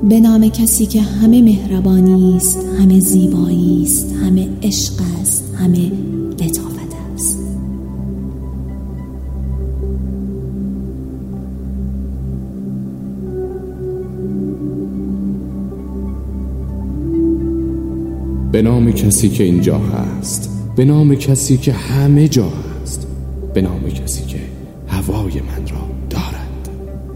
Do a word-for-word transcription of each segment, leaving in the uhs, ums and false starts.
به نام کسی که همه مهربانی است، همه زیبایی است، همه عشق است، همه لطافت است. به نام کسی که اینجا هست، به نام کسی که همه جا هست، به نام کسی که هوای من را دارد.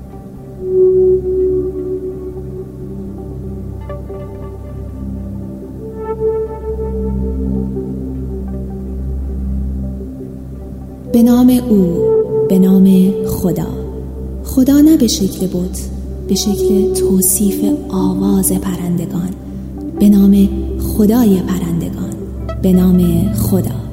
به نام او، به نام خدا. خدا نه به شکل بت، به شکل توصیف آواز پرندگان. به نام خدای پرندگان، به نام خدا.